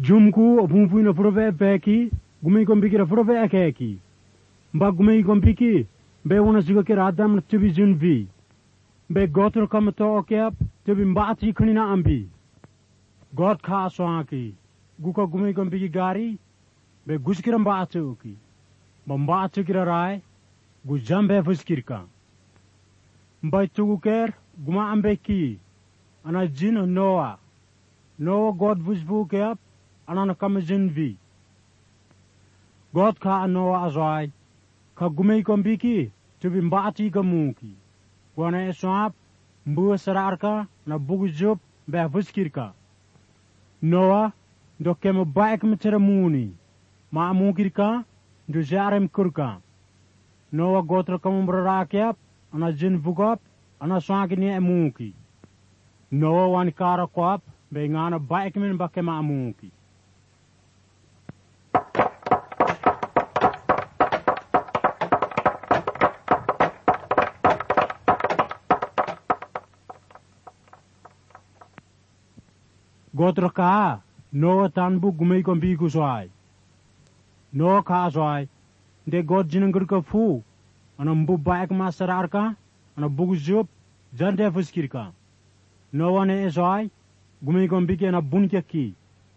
Jumku opumpu na prove peki, gumei kompiki na prove akeki. Mba gumei kompiki, be wana siga ke radam na tibi junvi. Be gotor kamato okeap, tibi mbati kanina ambi. God kha aswaki, guka gumei kompiki gari, be guskira mbati uki. Mbati kira rai, gu jambe fuskirka. Mba tugu ker, guma ambeki, ana jin Noah. Noah God vusvu keap, ana kama junvi. God kha Noah azwai, ka gumei kompiki, tibi mbati kamuki. Wana eswap, mbuwa sararka, na bugu jup, be fuskirka. Noah, do kema baik metera muni, ma mukirka, do jarem kurka. Noah gotra kamu berarakyap, ana jin vugap, ana swangini emuki. Noah wan kara kwap, be ngana baik men bakema amuki. Gotra ka, Noah tanbu gumei kombi kuswai. Noah ka aswai, de God jinengkur ka fu, ana mbu baik masarar ka, ana bugu jup, jante fuskir ka. Noah ne aswai, gumei kombi ke ana bun ki.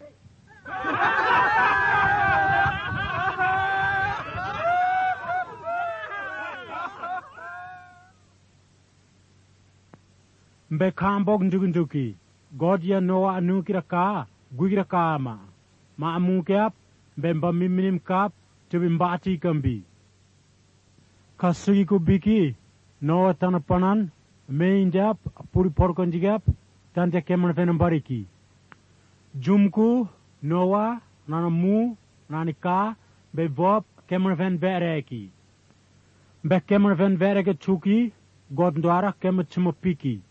Mbe kambok nduki. God ya Noah anu kira ka, gui kira ka ma amu keap, bemba miminim kap, tibi mbati kambi. Kasugi ku biki, Noah tanapanan, me indap, puri porkon jigap, tante keman fenam bariki. Jumku, Noah, nana mu, nani ka, be bob, keman fen vereki. Be keman fen vereke chuki, God ndwara keman chumapiki.